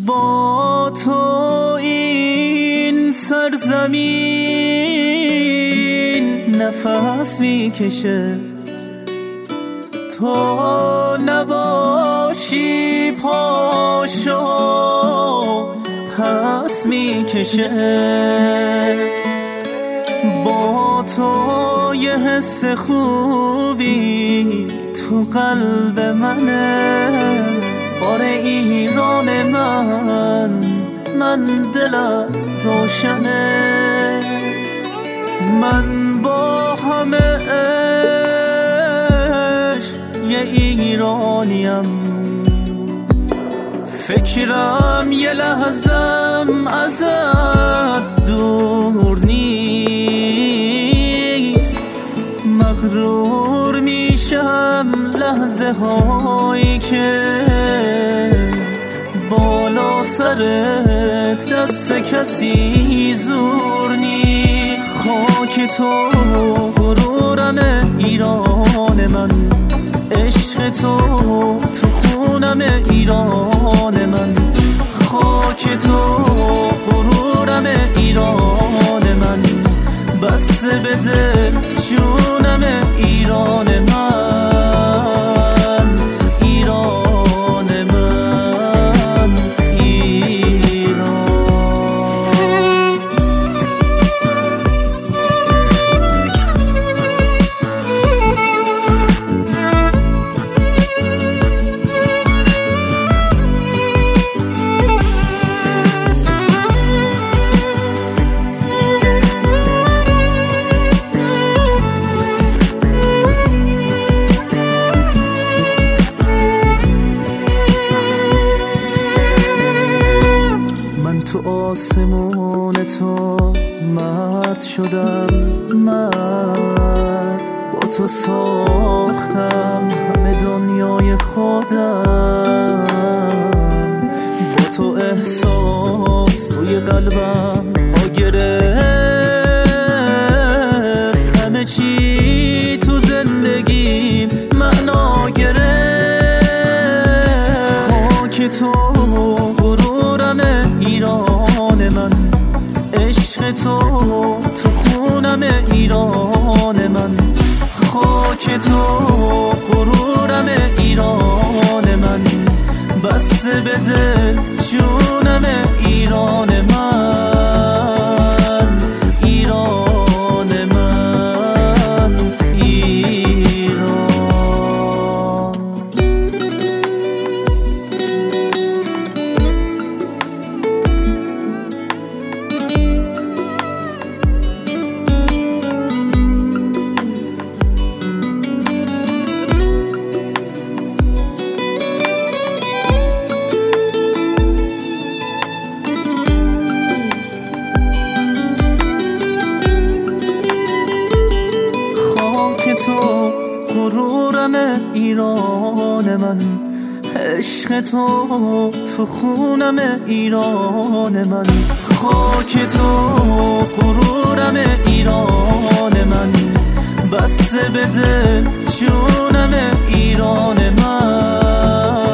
با تو این سرزمین نفس میکشه، تو نباشی پاشو پس میکشه. با تو یه حس خوبی تو قلب منه، باره ایران من دلم روشنه. من با همه عشق یه ایرانیم، فکرم یه لحظم ازت دور نیست. مغرور میشم لحظه هایی که بالا سرت دست کسی زور نیست. خاک تو غرورم ایران من، عشق تو تو خونم ایران من. خاک تو غرورم ایران من، بسته به دل جونم ایران من، ایران من، ایران. تو آسمون تو مرد شدم، مرد با تو ساختم همه دنیای خودم. با تو احساس توی قلبم ها گرفت، همه چی تو زندگیم معنا گرفت. خاک تو غرورم ایران من، عشق تو تو خونم ایران من. خاک تو غرورم ایران من، بسته به دل جونم ایران من، ایران من، ایران. تو غرورم ایران من، عشق تو تو خونم ایران من. خاک تو غرورم ایران من، بسته به دل جونم ایران من.